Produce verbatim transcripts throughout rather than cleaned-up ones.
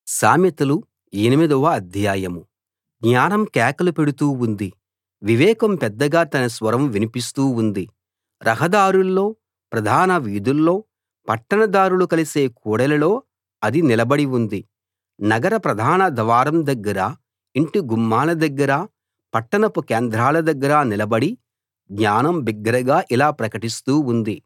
సామెతలు ఎనిమిదవ అధ్యాయం. జ్ఞానం కేకలు పెడుతూ ఉంది, వివేకం పెద్దగా తన స్వరం వినిపిస్తూ ఉంది. రహదారుల్లో, ప్రధాన వీధుల్లో, పట్టణదారులు కలిసే కూడలిలో అది నిలబడి ఉంది. నగర ప్రధాన ద్వారం దగ్గర, ఇంటి గుమ్మాల దగ్గర, పట్టణపు కేంద్రాల దగ్గర నిలబడి జ్ఞానం బిగ్గరగా ఇలా ప్రకటిస్తూ ఉంది.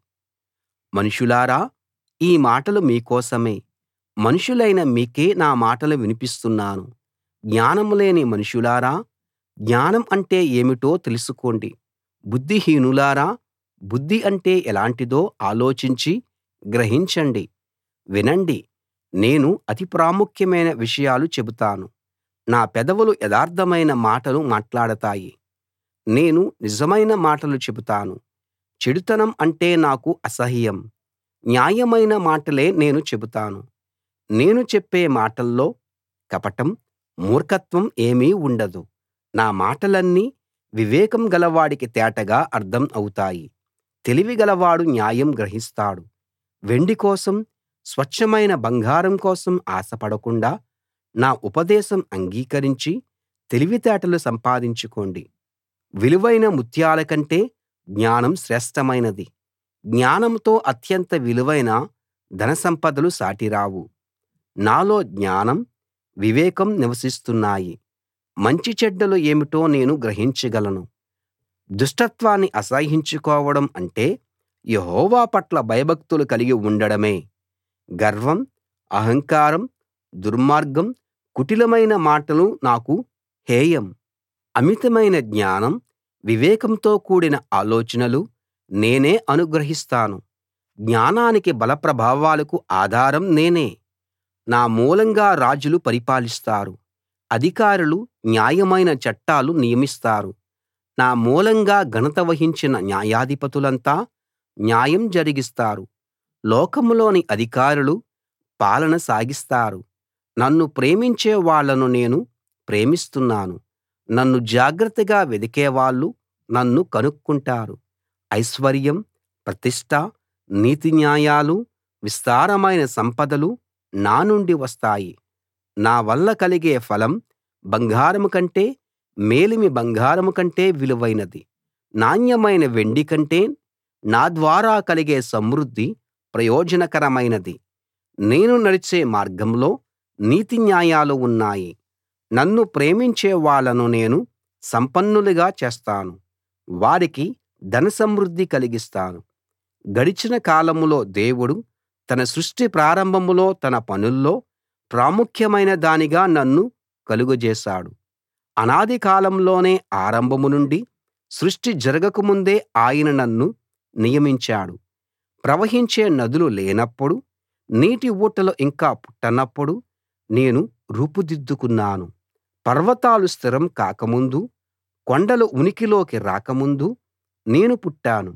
మనుషులారా, ఈ మాటలు మీకోసమే. మనుషులైన మీకే నా మాటలు వినిపిస్తున్నాను. జ్ఞానం లేని మనుషులారా, జ్ఞానం అంటే ఏమిటో తెలుసుకోండి. బుద్ధిహీనులారా, బుద్ధి అంటే ఎలాంటిదో ఆలోచించి గ్రహించండి. వినండి, నేను అతి ప్రాముఖ్యమైన విషయాలు చెబుతాను. నా పెదవులు యథార్థమైన మాటలు మాట్లాడతాయి. నేను నిజమైన మాటలు చెబుతాను. చెడుతనం అంటే నాకు అసహ్యం. న్యాయమైన మాటలే నేను చెబుతాను. నేను చెప్పే మాటల్లో కపటం, మూర్ఖత్వం ఏమీ ఉండదు. నా మాటలన్నీ వివేకం గలవాడికి తేటగా అర్థం అవుతాయి. తెలివి గలవాడు న్యాయం గ్రహిస్తాడు. వెండి కోసం, స్వచ్ఛమైన బంగారం కోసం ఆశపడకుండా నా ఉపదేశం అంగీకరించి తెలివితేటలు సంపాదించుకోండి. విలువైన ముత్యాల కంటే జ్ఞానం శ్రేష్ఠమైనది. జ్ఞానంతో అత్యంత విలువైన ధనసంపదలు సాటిరావు. నాలో జ్ఞానం, వివేకం నివసిస్తున్నాయి. మంచి చెడ్డలు ఏమిటో నేను గ్రహించగలను. దుష్టత్వాన్ని అసహ్యించుకోవడం అంటే యెహోవా పట్ల భయభక్తులు కలిగి ఉండడమే. గర్వం, అహంకారం, దుర్మార్గం, కుటిలమైన మాటలు నాకు హేయం. అమితమైన జ్ఞానం, వివేకంతో కూడిన ఆలోచనలు నేనే అనుగ్రహిస్తాను. జ్ఞానానికి బల ప్రభావాలకు ఆధారం నేనే. నా మూలంగా రాజులు పరిపాలిస్తారు. అధికారులు న్యాయమైన చట్టాలు నియమిస్తారు. నా మూలంగా ఘనత వహించిన న్యాయాధిపతులంతా న్యాయం జరిగిస్తారు. లోకంలోని అధికారులు పాలన సాగిస్తారు. నన్ను ప్రేమించే వాళ్ళను నేను ప్రేమిస్తున్నాను. నన్ను జాగ్రత్తగా వెదికేవాళ్ళు నన్ను కనుక్కుంటారు. ఐశ్వర్యం, ప్రతిష్ఠ, నీతిన్యాయాలు, విస్తారమైన సంపదలు నా నుండి వస్తాయి. నా వల్ల కలిగే ఫలం బంగారం కంటే, మేలిమి బంగారం కంటే విలువైనది. నాణ్యమైన వెండి కంటే నా ద్వారా కలిగే సమృద్ధి ప్రయోజనకరమైనది. నేను నడిచే మార్గంలో నీతి న్యాయాలు ఉన్నాయి. నన్ను ప్రేమించే వాళ్ళను నేను సంపన్నులుగా చేస్తాను. వారికి ధనసమృద్ధి కలిగిస్తాను. గడిచిన కాలంలో దేవుడు తన సృష్టి ప్రారంభంలో తన పనుల్లో ప్రాముఖ్యమైన దానిగా నన్ను కలుగజేశాడు. అనాది కాలంలోనే, ఆరంభం నుండి సృష్టి జరగక ముందే ఆయన నన్ను నియమించాడు. ప్రవహించే నదులు లేనప్పుడు, నీటి ఊటలు ఇంకా పుట్టనప్పుడు నేను రూపుదిద్దుకున్నాను. పర్వతాలు స్థిరం కాకముందు, కొండలు ఉనికిలోకి రాకముందు నేను పుట్టాను.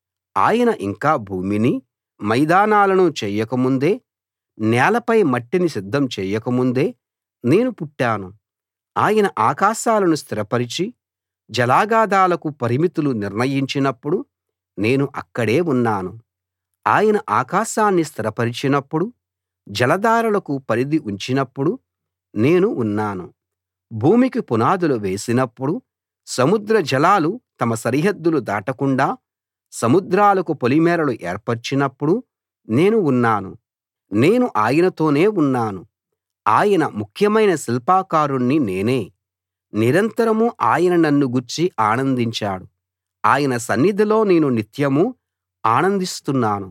ఆయన ఇంకా భూమిని, మైదానాలను చేయకముందే, నేలపై మట్టిని సిద్ధం చేయకముందే నేను పుట్టాను. ఆయన ఆకాశాలను స్థిరపరిచి జలాగాథాలకు పరిమితులు నిర్ణయించినప్పుడు నేను అక్కడే ఉన్నాను. ఆయన ఆకాశాన్ని స్థిరపరిచినప్పుడు, జలధారలకు పరిధి ఉంచినప్పుడు నేను ఉన్నాను. భూమికి పునాదులు వేసినప్పుడు, సముద్ర జలాలు తమ సరిహద్దులు దాటకుండా సముద్రాలకు పొలిమేరలు ఏర్పరచినప్పుడు నేను ఉన్నాను. నేను ఆయనతోనే ఉన్నాను. ఆయన ముఖ్యమైన శిల్పకారుణ్ణి నేనే. నిరంతరం ఆయన నన్ను గూర్చి ఆనందించాడు. ఆయన సన్నిధిలో నేను నిత్యమూ ఆనందిస్తున్నాను.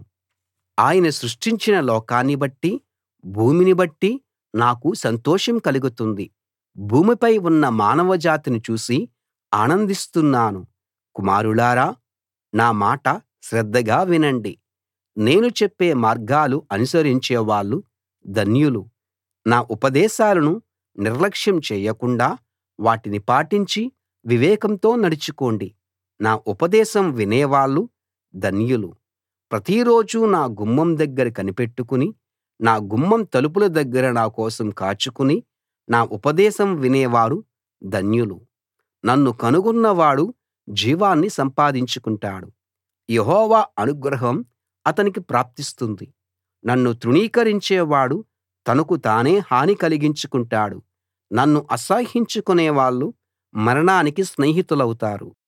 ఆయన సృష్టించిన లోకాన్ని బట్టి, భూమిని బట్టి నాకు సంతోషం కలుగుతుంది. భూమిపై ఉన్న మానవజాతిని చూసి ఆనందిస్తున్నాను. కుమారులారా, నా మాట శ్రద్ధగా వినండి. నేను చెప్పే మార్గాలు అనుసరించే వాళ్ళు ధన్యులు. నా ఉపదేశాలను నిర్లక్ష్యం చేయకుండా వాటిని పాటించి వివేకంతో నడుచుకోండి. నా ఉపదేశం వినేవాళ్ళు ధన్యులు. ప్రతిరోజూ నా గుమ్మం దగ్గర కనిపెట్టుకుని, నా గుమ్మం తలుపుల దగ్గర నా కోసం కాచుకుని నా ఉపదేశం వినేవారు ధన్యులు. నన్ను కనుగొన్నవాడు జీవాన్ని సంపాదించుకుంటాడు. యెహోవా అనుగ్రహం అతనికి ప్రాప్తిస్తుంది. నన్ను తృణీకరించేవాడు తనకు తానే హాని కలిగించుకుంటాడు నన్ను అసహ్యించుకునే వాళ్ళు మరణానికి స్నేహితులౌతారు